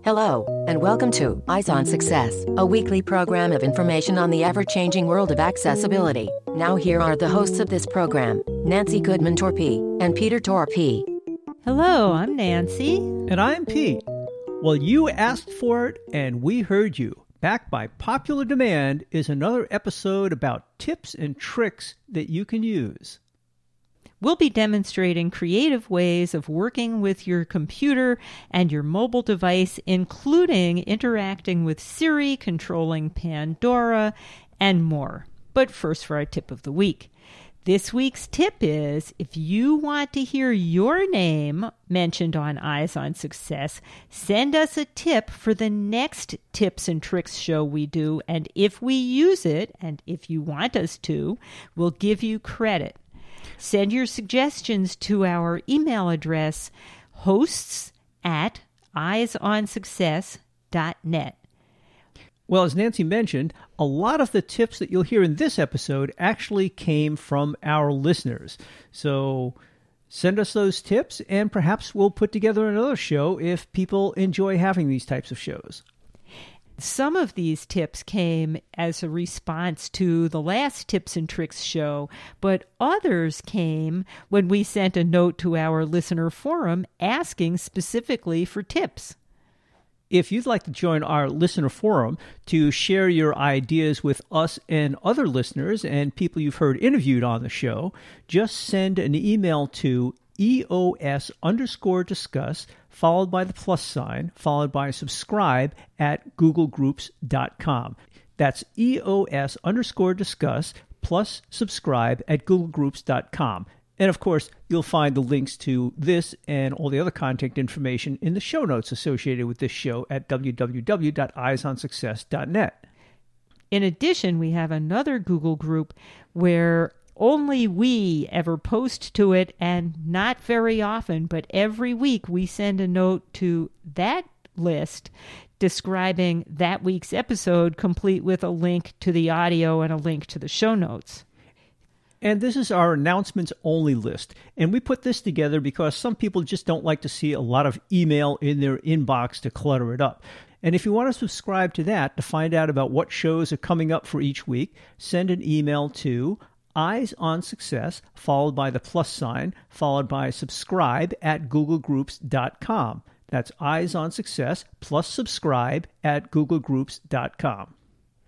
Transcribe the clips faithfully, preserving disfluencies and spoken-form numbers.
Hello, and welcome to Eyes on Success, a weekly program of information on the ever-changing world of accessibility. Now here are the hosts of this program, Nancy Goodman-Torpey and Peter Torpey. Hello, I'm Nancy. And I'm Pete. Well, you asked for it, and we heard you. Back by popular demand is another episode about tips and tricks that you can use. We'll be demonstrating creative ways of working with your computer and your mobile device, including interacting with Siri, controlling Pandora, and more. But first for our tip of the week. This week's tip is, if you want to hear your name mentioned on Eyes on Success, send us a tip for the next Tips and Tricks show we do, and if we use it, and if you want us to, we'll give you credit. Send your suggestions to our email address, hosts at eyes on success dot net. Well, as Nancy mentioned, a lot of the tips that you'll hear in this episode actually came from our listeners. So send us those tips, and perhaps we'll put together another show if people enjoy having these types of shows. Some of these tips came as a response to the last Tips and Tricks show, but others came when we sent a note to our listener forum asking specifically for tips. If you'd like to join our listener forum to share your ideas with us and other listeners and people you've heard interviewed on the show, just send an email to EOS underscore discuss, followed by the plus sign, followed by subscribe at google groups dot com. That's EOS underscore discuss plus subscribe at google groups dot com. And of course, you'll find the links to this and all the other contact information in the show notes associated with this show at w w w dot eyes on success dot net. In addition, we have another Google group where only we ever post to it, and not very often, but every week we send a note to that list describing that week's episode, complete with a link to the audio and a link to the show notes. And this is our announcements only list. And we put this together because some people just don't like to see a lot of email in their inbox to clutter it up. And if you want to subscribe to that to find out about what shows are coming up for each week, send an email to Eyes on Success, followed by the plus sign, followed by subscribe at google groups dot com. That's Eyes on Success plus subscribe at google groups dot com.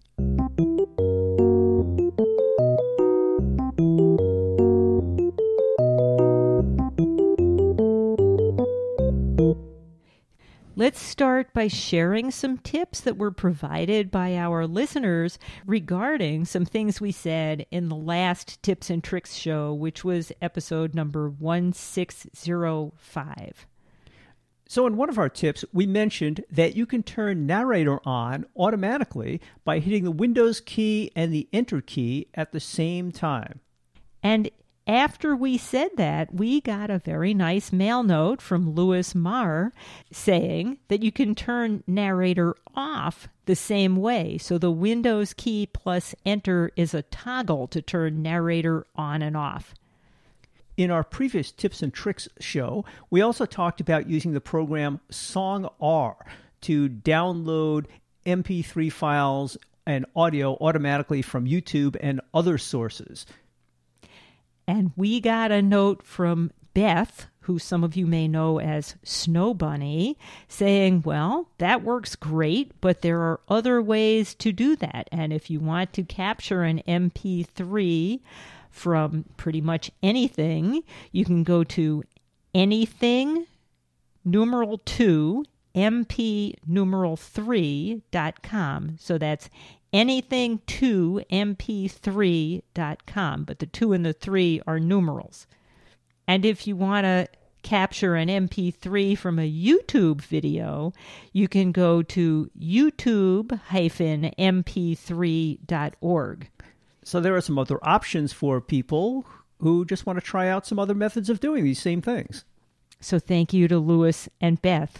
Let's start by sharing some tips that were provided by our listeners regarding some things we said in the last Tips and Tricks show, which was episode number one six zero five. So in one of our tips, we mentioned that you can turn narrator on automatically by hitting the Windows key and the Enter key at the same time. And after we said that, we got a very nice mail note from Louis Marr saying that you can turn narrator off the same way. So the Windows key plus Enter is a toggle to turn narrator on and off. In our previous Tips and Tricks show, we also talked about using the program SongR to download M P three files and audio automatically from YouTube and other sources. And we got a note from Beth, who some of you may know as Snow Bunny, saying, well, that works great, but there are other ways to do that. And if you want to capture an M P three from pretty much anything, you can go to anything, numeral two, M P numeral three dot com. So that's anything to M P three dot com, but the two and the three are numerals. And if you want to capture an M P three from a YouTube video, you can go to youtube dash m p three dot org. So there are some other options for people who just want to try out some other methods of doing these same things. So thank you to Louis and Beth.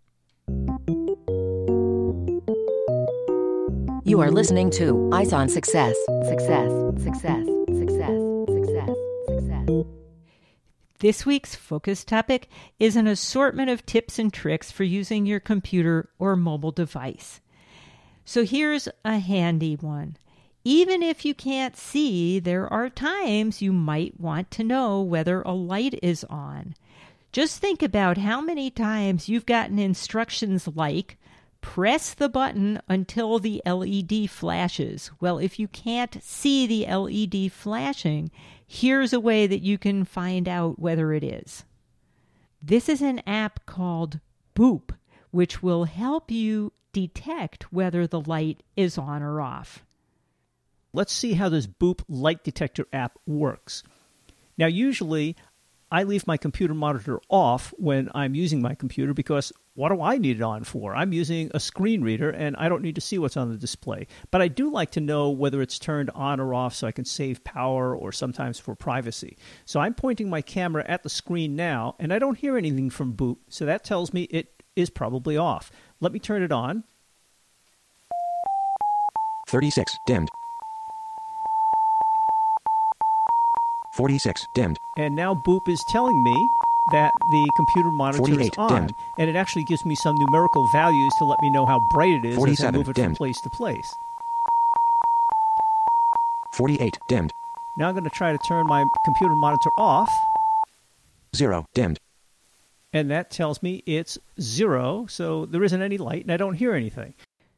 You are listening to Eyes on Success. Success, success, success, success, success. This week's focus topic is an assortment of tips and tricks for using your computer or mobile device. So here's a handy one. Even if you can't see, there are times you might want to know whether a light is on. Just think about how many times you've gotten instructions like, press the button until the L E D flashes. Well, if you can't see the L E D flashing, here's a way that you can find out whether it is. This is an app called Boop, which will help you detect whether the light is on or off. Let's see how this Boop light detector app works. Now, usually I leave my computer monitor off when I'm using my computer because what do I need it on for? I'm using a screen reader and I don't need to see what's on the display. But I do like to know whether it's turned on or off so I can save power or sometimes for privacy. So I'm pointing my camera at the screen now and I don't hear anything from Boop, so that tells me it is probably off. Let me turn it on. thirty-six, dimmed. forty-six, dimmed. And now Boop is telling me that the computer monitor is on. Dimmed. And it actually gives me some numerical values to let me know how bright it is as I move it dimmed. from place to place. forty-eight, dimmed. Now I'm going to try to turn my computer monitor off. zero, dimmed. And that tells me it's zero, so there isn't any light and I don't hear anything.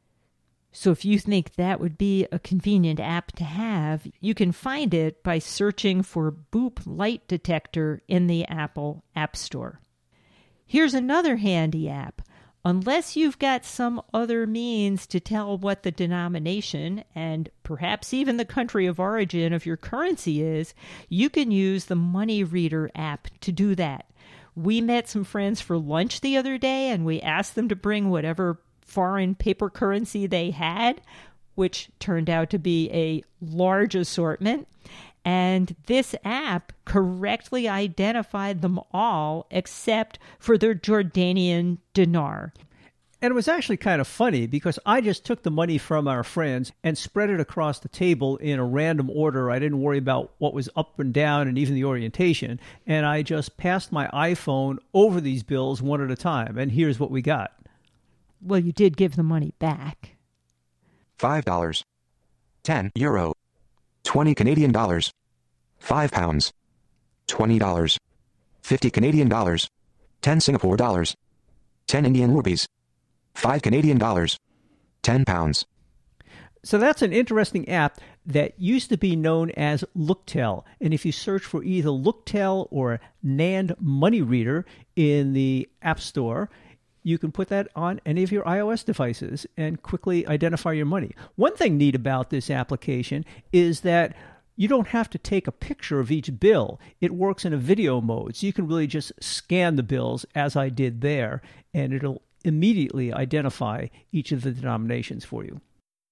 So if you think that would be a convenient app to have, you can find it by searching for Boop Light Detector in the Apple App Store. Here's another handy app. Unless you've got some other means to tell what the denomination and perhaps even the country of origin of your currency is, you can use the Money Reader app to do that. We met some friends for lunch the other day and we asked them to bring whatever foreign paper currency they had, which turned out to be a large assortment. And this app correctly identified them all except for their Jordanian dinar. And it was actually kind of funny because I just took the money from our friends and spread it across the table in a random order. I didn't worry about what was up and down and even the orientation. And I just passed my iPhone over these bills one at a time. And here's what we got. Well, you did give the money back. five dollars. ten euro. twenty Canadian dollars. five pounds. twenty dollars. fifty Canadian dollars. ten Singapore dollars. ten Indian rupees. five Canadian dollars. ten pounds. So that's an interesting app that used to be known as Looktel. And if you search for either Looktel or NAND Money Reader in the App Store, you can put that on any of your iOS devices and quickly identify your money. One thing neat about this application is that you don't have to take a picture of each bill. It works in a video mode, so you can really just scan the bills as I did there, and it'll immediately identify each of the denominations for you.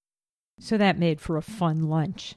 So that made for a fun lunch.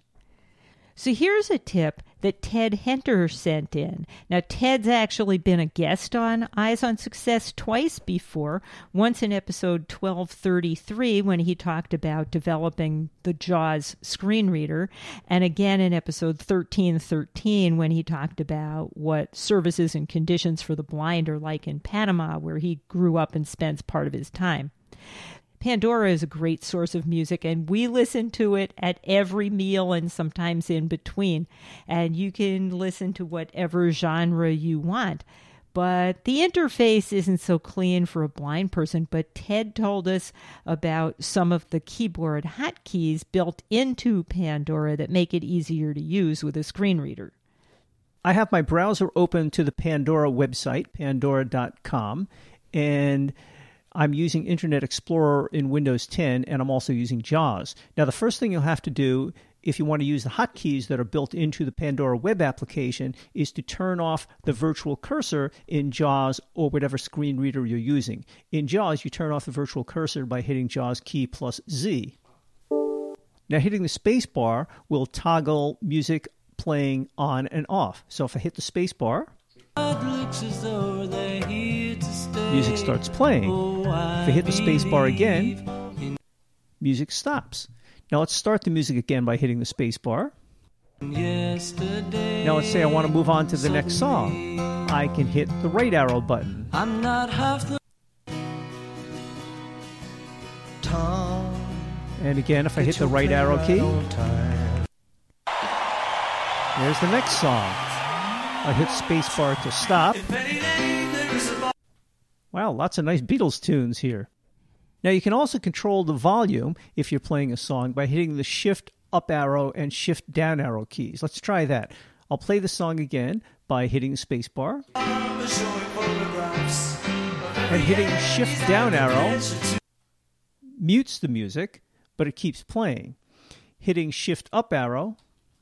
So here's a tip that Ted Henter sent in. Now, Ted's actually been a guest on Eyes on Success twice before, once in episode twelve thirty-three when he talked about developing the JAWS screen reader, and again in episode thirteen thirteen when he talked about what services and conditions for the blind are like in Panama, where he grew up and spends part of his time. Pandora is a great source of music, and we listen to it at every meal and sometimes in between. And you can listen to whatever genre you want. But the interface isn't so clean for a blind person, but Ted told us about some of the keyboard hotkeys built into Pandora that make it easier to use with a screen reader. I have my browser open to the Pandora website, pandora dot com, and I'm using Internet Explorer in Windows ten, and I'm also using JAWS. Now, the first thing you'll have to do if you want to use the hotkeys that are built into the Pandora web application is to turn off the virtual cursor in JAWS or whatever screen reader you're using. In JAWS, you turn off the virtual cursor by hitting JAWS key plus Z. Now, hitting the space bar will toggle music playing on and off. So if I hit the space bar, music starts playing. If I hit the space bar again, music stops. Now let's start the music again by hitting the space bar. Now let's say I want to move on to the next song. I can hit the right arrow button. I'm not half the Tom. And again, if I hit the right arrow key, there's the next song. I hit spacebar to stop. Wow, lots of nice Beatles tunes here. Now you can also control the volume if you're playing a song by hitting the shift up arrow and shift down arrow keys. Let's try that. I'll play the song again by hitting the spacebar and hitting shift down arrow mutes the music, but it keeps playing. Hitting shift up arrow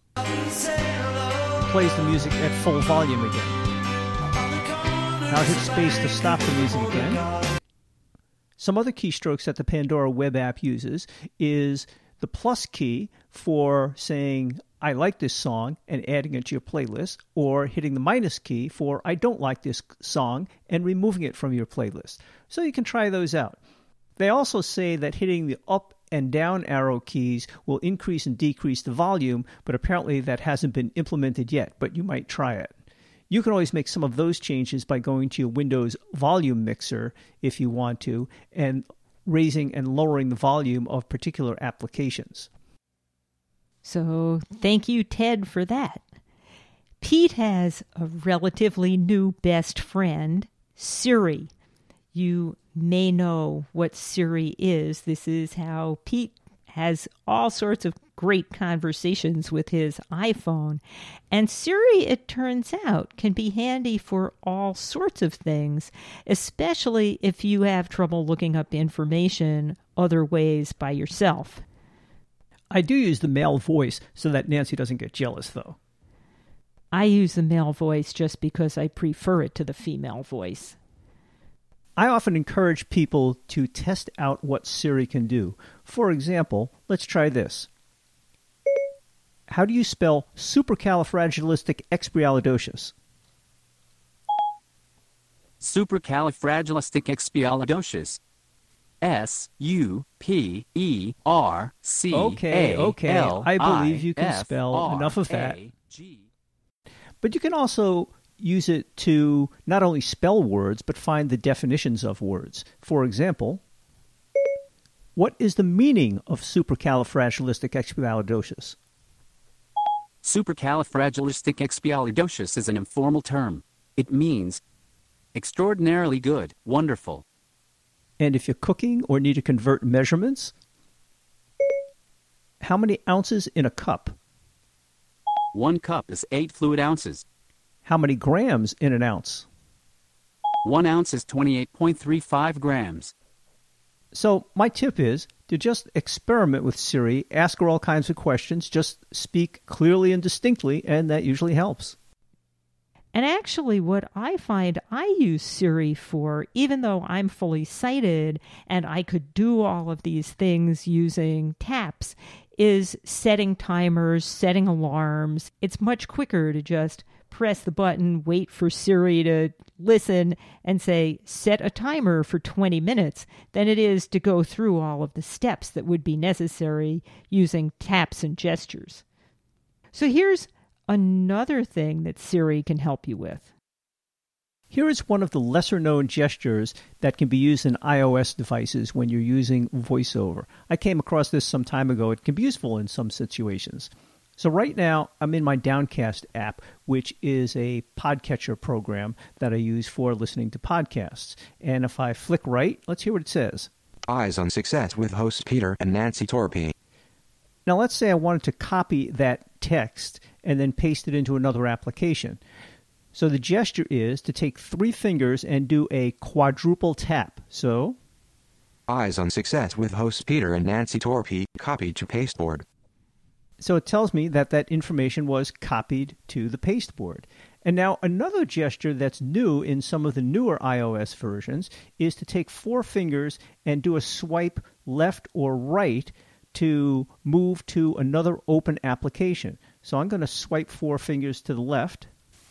plays the music at full volume again. Now hit space to stop the music again. Some other keystrokes that the Pandora web app uses is the plus key for saying, I like this song, and adding it to your playlist, or hitting the minus key for, I don't like this song, and removing it from your playlist. So you can try those out. They also say that hitting the up and down arrow keys will increase and decrease the volume, but apparently that hasn't been implemented yet, but you might try it. You can always make some of those changes by going to your Windows volume mixer if you want to, and raising and lowering the volume of particular applications. So thank you, Ted, for that. Pete has a relatively new best friend, Siri. You may know what Siri is. This is how Pete has all sorts of great conversations with his iPhone. And Siri, it turns out, can be handy for all sorts of things, especially if you have trouble looking up information other ways by yourself. I do use the male voice so that Nancy doesn't get jealous, though. I use the male voice just because I prefer it to the female voice. I often encourage people to test out what Siri can do. For example, let's try this. How do you spell supercalifragilisticexpialidocious? Supercalifragilisticexpialidocious. S U P E R C A L I F R A G. Okay, okay. I believe you can spell enough of that. But you can also use it to not only spell words, but find the definitions of words. For example, what is the meaning of supercalifragilisticexpialidocious? Supercalifragilisticexpialidocious is an informal term. It means extraordinarily good, wonderful. And if you're cooking or need to convert measurements, how many ounces in a cup? One cup is eight fluid ounces. How many grams in an ounce? One ounce is twenty-eight point three five grams. So my tip is to just experiment with Siri, ask her all kinds of questions, just speak clearly and distinctly, and that usually helps. And actually what I find I use Siri for, even though I'm fully sighted and I could do all of these things using taps, is setting timers, setting alarms. It's much quicker to just press the button, wait for Siri to listen, and say, set a timer for twenty minutes, than it is to go through all of the steps that would be necessary using taps and gestures. So here's another thing that Siri can help you with. Here is one of the lesser-known gestures that can be used in iOS devices when you're using VoiceOver. I came across this some time ago. It can be useful in some situations. So right now, I'm in my Downcast app, which is a podcatcher program that I use for listening to podcasts. And if I flick right, let's hear what it says. Eyes on Success with hosts Peter and Nancy Torpy. Now let's say I wanted to copy that text and then paste it into another application. So the gesture is to take three fingers and do a quadruple tap. So, Eyes on Success with hosts Peter and Nancy Torpy, copied to pasteboard. So it tells me that that information was copied to the pasteboard. And now another gesture that's new in some of the newer iOS versions is to take four fingers and do a swipe left or right to move to another open application. So I'm going to swipe four fingers to the left.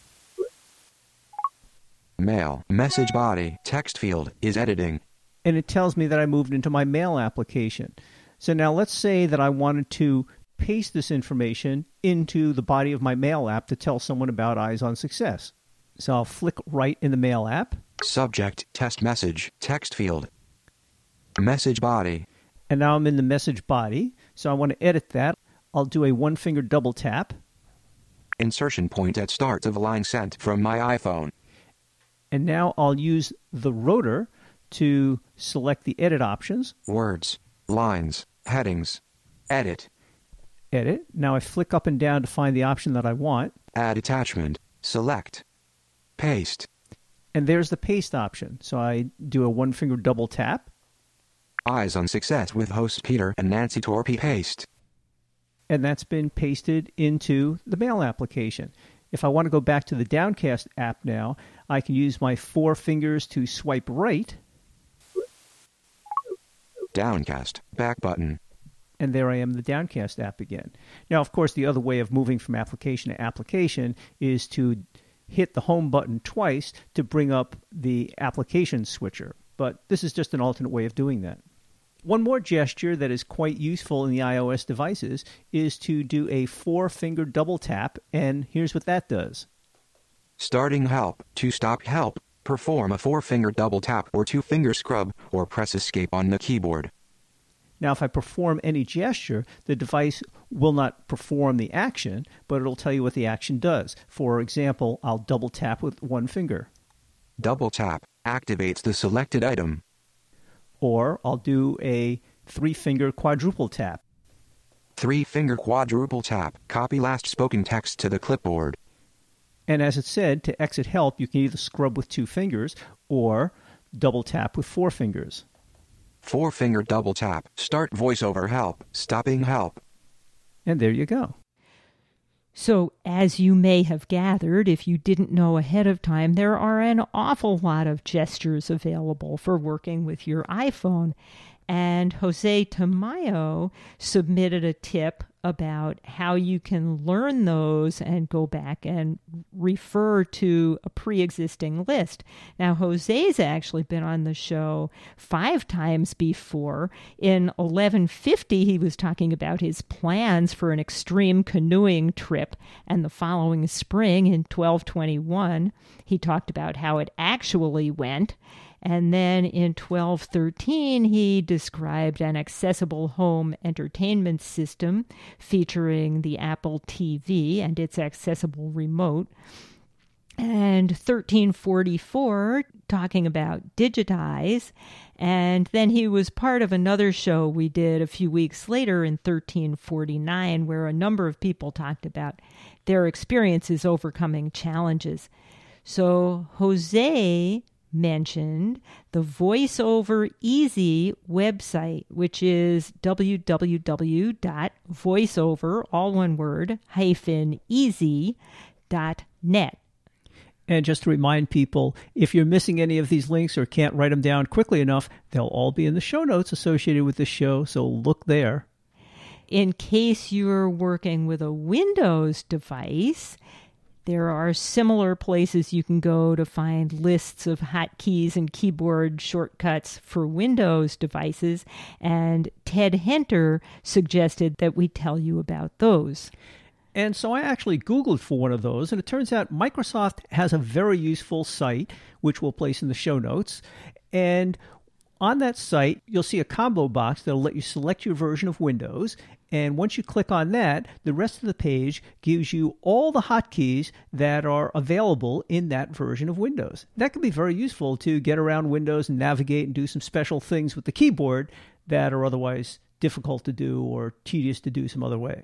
Mail, message body, text field is editing. And it tells me that I moved into my mail application. So now let's say that I wanted to paste this information into the body of my mail app to tell someone about Eyes on Success. So I'll flick right in the Mail app. Subject, test message, text field. Message body. And now I'm in the message body. So I want to edit that. I'll do a one-finger double tap. Insertion point at start of line sent from my iPhone. And now I'll use the rotor to select the edit options. Words, lines, headings. Edit. Edit. Now I flick up and down to find the option that I want. Add attachment. Select. Paste. And there's the paste option. So I do a one-finger double tap. Eyes on Success with hosts Peter and Nancy Torpy paste. And that's been pasted into the Mail application. If I want to go back to the Downcast app now, I can use my four fingers to swipe right. Downcast. Back button. And there I am in the Downcast app again. Now, of course, the other way of moving from application to application is to hit the home button twice to bring up the application switcher. But this is just an alternate way of doing that. One more gesture that is quite useful in the iOS devices is to do a four-finger double tap, and here's what that does. Starting help. To stop help, perform a four-finger double tap or two-finger scrub, or press escape on the keyboard. Now, if I perform any gesture, the device will not perform the action, but it'll tell you what the action does. For example, I'll double tap with one finger. Double tap activates the selected item. Or I'll do a three-finger quadruple tap. Three-finger quadruple tap. Copy last spoken text to the clipboard. And as it said, to exit help, you can either scrub with two fingers or double tap with four fingers. Four-finger double tap. Start voiceover help. Stopping help. And there you go. So, as you may have gathered, if you didn't know ahead of time, there are an awful lot of gestures available for working with your iPhone. And Jose Tamayo submitted a tip about how you can learn those and go back and refer to a pre-existing list. Now, Jose's actually been on the show five times before. In eleven fifty, he was talking about his plans for an extreme canoeing trip, and the following spring, in twelve twenty-one, he talked about how it actually went. And then in twelve thirteen, he described an accessible home entertainment system featuring the Apple T V and its accessible remote. And thirteen forty-four, talking about Digitize. And then he was part of another show we did a few weeks later in thirteen forty-nine, where a number of people talked about their experiences overcoming challenges. So Jose mentioned the VoiceOver Easy website, which is w w w dot voiceover, all one word, hyphen easy dot net. And just to remind people, if you're missing any of these links or can't write them down quickly enough, they'll all be in the show notes associated with this show, so look there. In case you're working with a Windows device, there are similar places you can go to find lists of hotkeys and keyboard shortcuts for Windows devices, and Ted Henter suggested that we tell you about those. And so I actually Googled for one of those, and it turns out Microsoft has a very useful site, which we'll place in the show notes. And on that site, you'll see a combo box that'll let you select your version of Windows. And once you click on that, the rest of the page gives you all the hotkeys that are available in that version of Windows. That can be very useful to get around Windows and navigate and do some special things with the keyboard that are otherwise difficult to do or tedious to do some other way.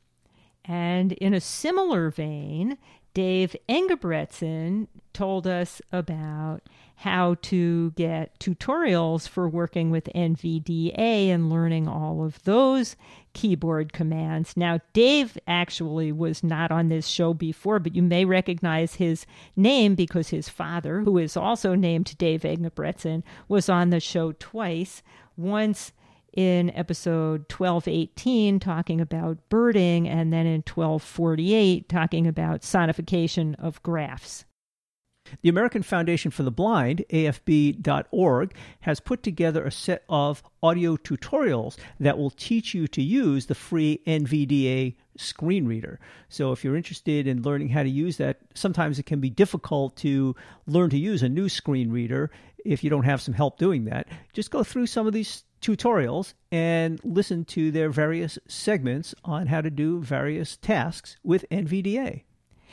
And in a similar vein, Dave Engebretson told us about how to get tutorials for working with N V D A and learning all of those keyboard commands. Now, Dave actually was not on this show before, but you may recognize his name because his father, who is also named Dave Engebretson, was on the show twice. Once in episode twelve eighteen talking about birding, and then in twelve forty-eight talking about sonification of graphs. The American Foundation for the Blind, A F B dot org, has put together a set of audio tutorials that will teach you to use the free N V D A screen reader. So if you're interested in learning how to use that, sometimes it can be difficult to learn to use a new screen reader if you don't have some help doing that. Just go through some of these tutorials and listen to their various segments on how to do various tasks with N V D A.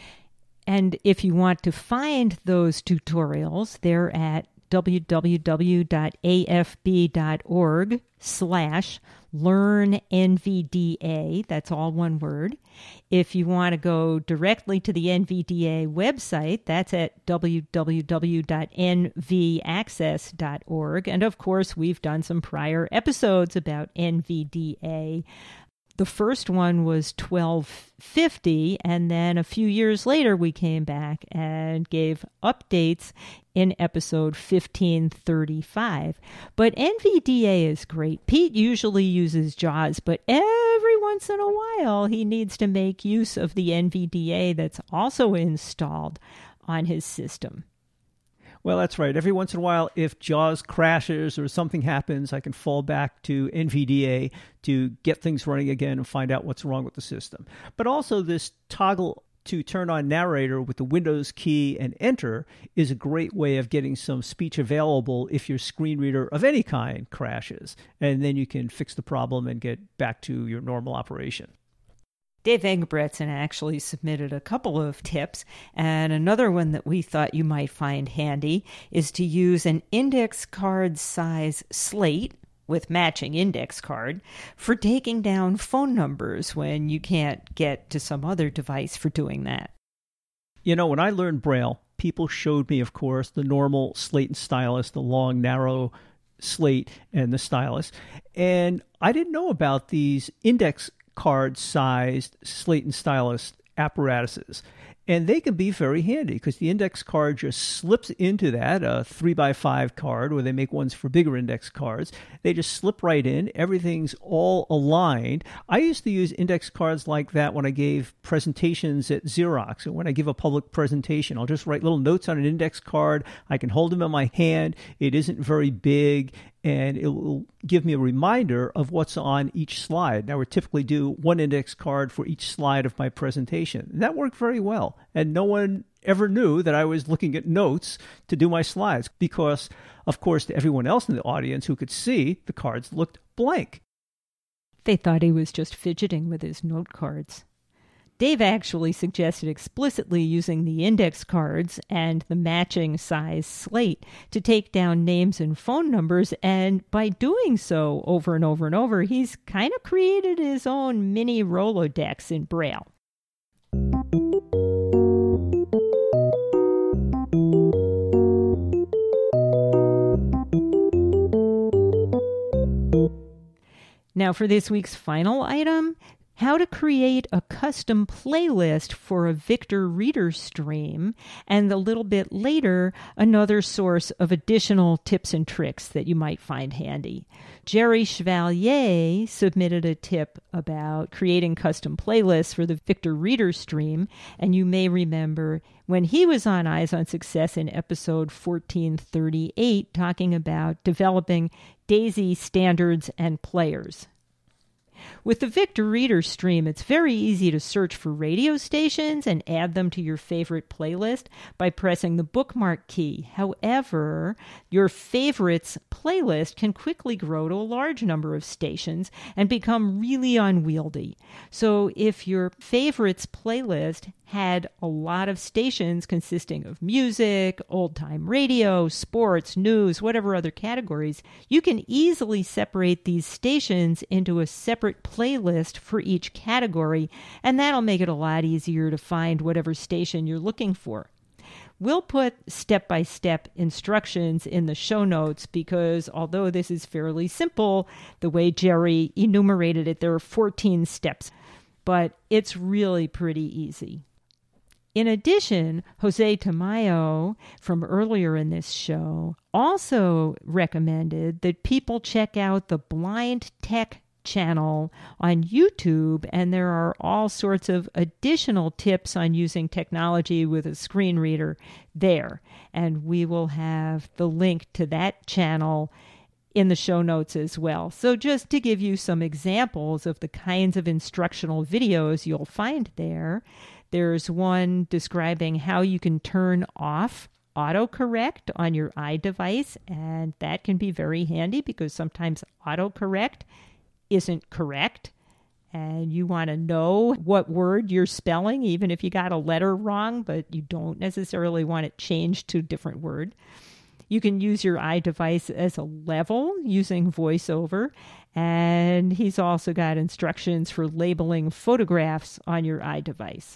And if you want to find those tutorials, they're at w w w dot a f b dot org slash learn N V D A. That's all one word. If you want to go directly to the N V D A website, that's at w w w dot n v access dot org. And of course, we've done some prior episodes about N V D A. The first one was twelve fifty, and then a few years later we came back and gave updates in episode fifteen thirty-five. But N V D A is great. Pete usually uses JAWS, but every once in a while he needs to make use of the N V D A that's also installed on his system. Well, that's right. Every once in a while, if JAWS crashes or something happens, I can fall back to N V D A to get things running again and find out what's wrong with the system. But also this toggle to turn on narrator with the Windows key and enter is a great way of getting some speech available if your screen reader of any kind crashes. And then you can fix the problem and get back to your normal operation. Dave Engebretson actually submitted a couple of tips, and another one that we thought you might find handy is to use an index card size slate with matching index card for taking down phone numbers when you can't get to some other device for doing that. You know, when I learned Braille, people showed me, of course, the normal slate and stylus, the long, narrow slate and the stylus, and I didn't know about these index card-sized slate and stylus apparatuses. And they can be very handy because the index card just slips into that, a three by five card, or they make ones for bigger index cards. They just slip right in. Everything's all aligned. I used to use index cards like that when I gave presentations at Xerox. And when I give a public presentation, I'll just write little notes on an index card. I can hold them in my hand. It isn't very big, and it will give me a reminder of what's on each slide. Now, we typically do one index card for each slide of my presentation. And that worked very well. And no one ever knew that I was looking at notes to do my slides because, of course, to everyone else in the audience who could see, the cards looked blank. They thought he was just fidgeting with his note cards. Dave actually suggested explicitly using the index cards and the matching size slate to take down names and phone numbers, and by doing so over and over and over, he's kind of created his own mini Rolodex in Braille. Now for this week's final item, how to create a custom playlist for a Victor Reader stream, and a little bit later, another source of additional tips and tricks that you might find handy. Jerry Chevalier submitted a tip about creating custom playlists for the Victor Reader stream, and you may remember when he was on Eyes on Success in episode fourteen thirty-eight talking about developing DAISY standards and players. With the Victor Reader stream, it's very easy to search for radio stations and add them to your favorite playlist by pressing the bookmark key. However, your favorites playlist can quickly grow to a large number of stations and become really unwieldy. So if your favorites playlist had a lot of stations consisting of music, old-time radio, sports, news, whatever other categories, you can easily separate these stations into a separate playlist for each category, and that'll make it a lot easier to find whatever station you're looking for. We'll put step-by-step instructions in the show notes because although this is fairly simple, the way Jerry enumerated it, there are fourteen steps, but it's really pretty easy. In addition, Jose Tamayo, from earlier in this show, also recommended that people check out the Blind Tech channel on YouTube, and there are all sorts of additional tips on using technology with a screen reader there. And we will have the link to that channel in the show notes as well. So just to give you some examples of the kinds of instructional videos you'll find there, there's one describing how you can turn off autocorrect on your iDevice, and that can be very handy because sometimes autocorrect isn't correct, and you want to know what word you're spelling, even if you got a letter wrong, but you don't necessarily want it changed to a different word. You can use your iDevice as a level using VoiceOver, and he's also got instructions for labeling photographs on your iDevice.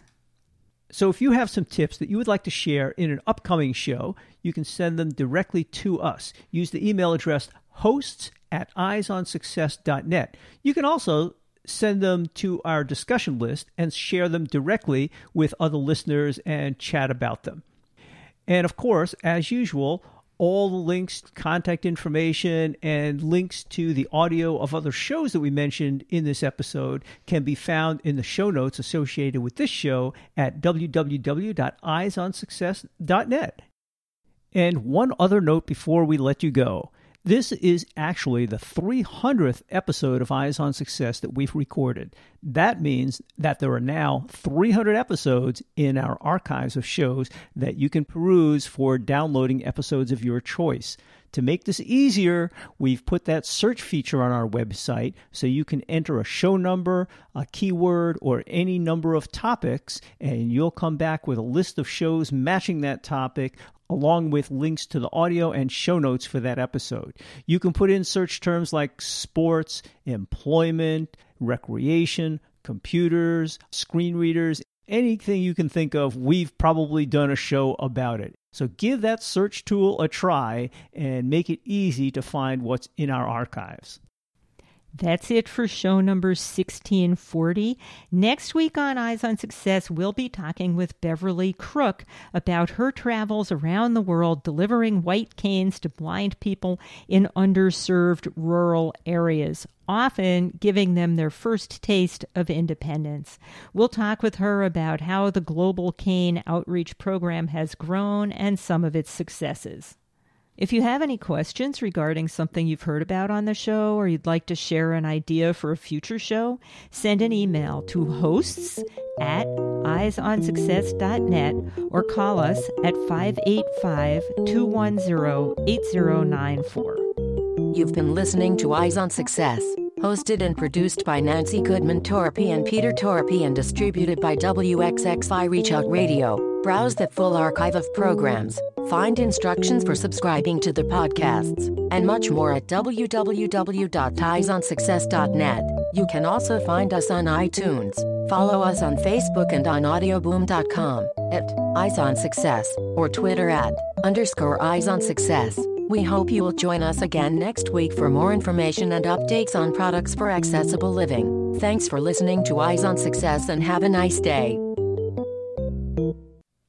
So if you have some tips that you would like to share in an upcoming show, you can send them directly to us. Use the email address hosts at eyes on success dot net. You can also send them to our discussion list and share them directly with other listeners and chat about them. And of course, as usual, all the links, contact information, and links to the audio of other shows that we mentioned in this episode can be found in the show notes associated with this show at w w w dot eyes on success dot net. And one other note before we let you go. This is actually the three hundredth episode of Eyes on Success that we've recorded. That means that there are now three hundred episodes in our archives of shows that you can peruse for downloading episodes of your choice. To make this easier, we've put that search feature on our website so you can enter a show number, a keyword, or any number of topics, and you'll come back with a list of shows matching that topic, along with links to the audio and show notes for that episode. You can put in search terms like sports, employment, recreation, computers, screen readers, anything you can think of. We've probably done a show about it. So give that search tool a try and make it easy to find what's in our archives. That's it for show number sixteen forty. Next week on Eyes on Success, we'll be talking with Beverly Crook about her travels around the world delivering white canes to blind people in underserved rural areas, often giving them their first taste of independence. We'll talk with her about how the Global Cane Outreach Program has grown and some of its successes. If you have any questions regarding something you've heard about on the show, or you'd like to share an idea for a future show, send an email to hosts at eyes on success dot net or call us at five eight five, two one zero, eight zero nine four. You've been listening to Eyes on Success, hosted and produced by Nancy Goodman Torpy and Peter Torpy and distributed by W X X I Reach Out Radio. Browse the full archive of programs, find instructions for subscribing to the podcasts, and much more at w w w dot eyes on success dot net. You can also find us on iTunes. Follow us on Facebook and on audioboom dot com, at Eyes on Success, or Twitter at underscore Eyes on Success. We hope you will join us again next week for more information and updates on products for accessible living. Thanks for listening to Eyes on Success and have a nice day.